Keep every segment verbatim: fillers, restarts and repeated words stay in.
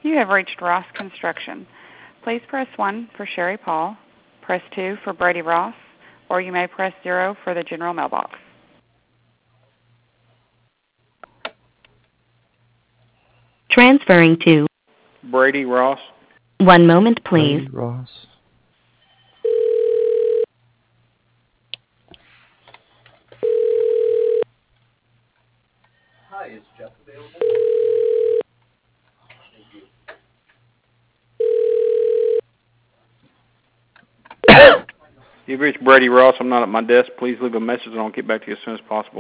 You have reached Ross Construction. Please press one for Sherry Paul, press two for Brady Ross, or you may press zero for the general mailbox. Transferring to. Brady Ross. One moment, please. Brady Ross. Hi, is Jeff available? Thank you. You've reached Brady Ross. I'm not at my desk. Please leave a message and I'll get back to you as soon as possible.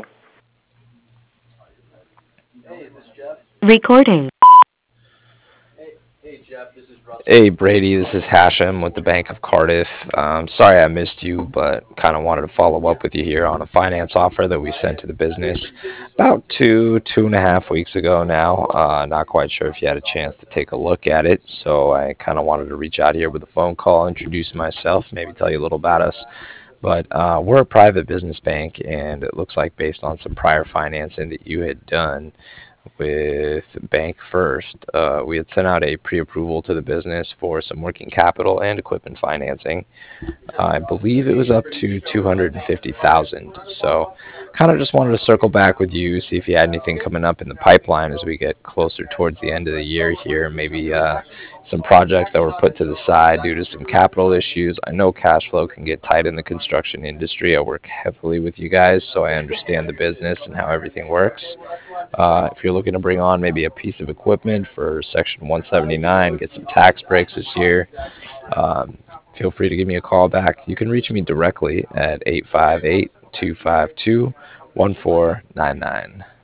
Hey, is this Jeff? Recording. Hey, hey Jeff, this is Russell. Hey Brady, this is Hashem with the Bank of Cardiff. Um, sorry I missed you, but kind of wanted to follow up with you here on a finance offer that we sent to the business about two, two and a half weeks ago now. Uh, not quite sure if you had a chance to take a look at it, so I kind of wanted to reach out here with a phone call, introduce myself, maybe tell you a little about us. But uh, we're a private business bank, and it looks like based on some prior financing that you had done with Bank First, uh, we had sent out a pre-approval to the business for some working capital and equipment financing. I believe it was up to two hundred fifty thousand dollars. So kind of just wanted to circle back with you, see if you had anything coming up in the pipeline as we get closer towards the end of the year here. Maybe uh, some projects that were put to the side due to some capital issues. I know cash flow can get tight in the construction industry. I work heavily with you guys, so I understand the business and how everything works. Uh, if you're looking to bring on maybe a piece of equipment for Section one seventy-nine, get some tax breaks this year, um, feel free to give me a call back. You can reach me directly at eight five eight, two five two, one four nine nine.